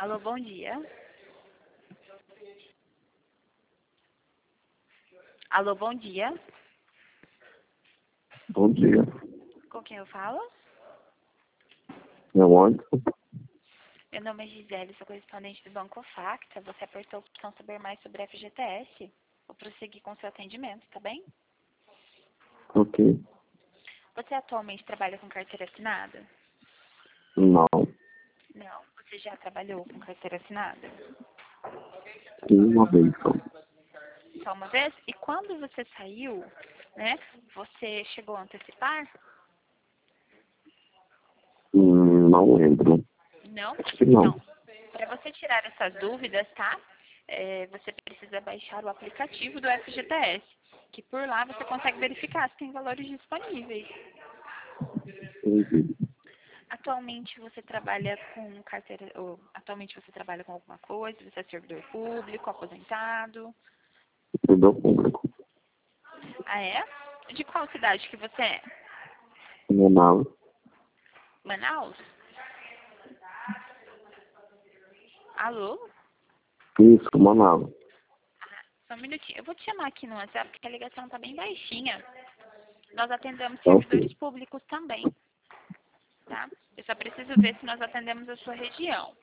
Alô, bom dia. Alô, bom dia. Bom dia. Com quem eu falo? É onde? Meu nome é Gisele, sou correspondente do Banco Facta. Você apertou a opção saber mais sobre a FGTS. Vou prosseguir com o seu atendimento, tá bem? Ok. Você atualmente trabalha com carteira assinada? Não. Não. Você já trabalhou com carteira assinada? Sim, uma vez só. Só uma vez? E quando você saiu, né, você chegou a antecipar? Não lembro. Não? Acho que não. Então, para você tirar essas dúvidas, tá? Você precisa baixar o aplicativo do FGTS, que por lá você consegue verificar se tem valores disponíveis. Entendi. Atualmente você trabalha com carteira, ou atualmente você trabalha com alguma coisa? Você é servidor público, aposentado? Servidor público. Ah, é? De qual cidade que você é? Manaus. Manaus? Alô? Isso, Manaus. Só um minutinho. Eu vou te chamar aqui no WhatsApp porque a ligação tá bem baixinha. Nós atendemos Ok. servidores públicos também, tá? Eu só preciso ver se nós atendemos a sua região.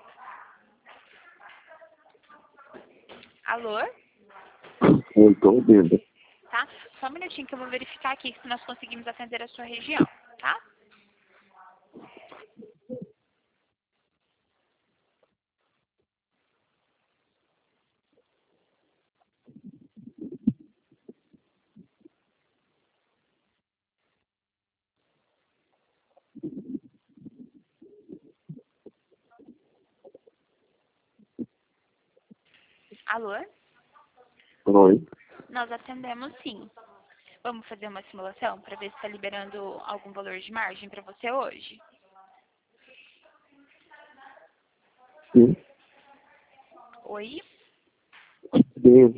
Alô? Eu estou ouvindo. Tá? Só um minutinho que eu vou verificar aqui se nós conseguimos atender a sua região, tá? Alô? Oi. Nós atendemos sim. Vamos fazer uma simulação para ver se está liberando algum valor de margem para você hoje? Sim. Oi? Sim.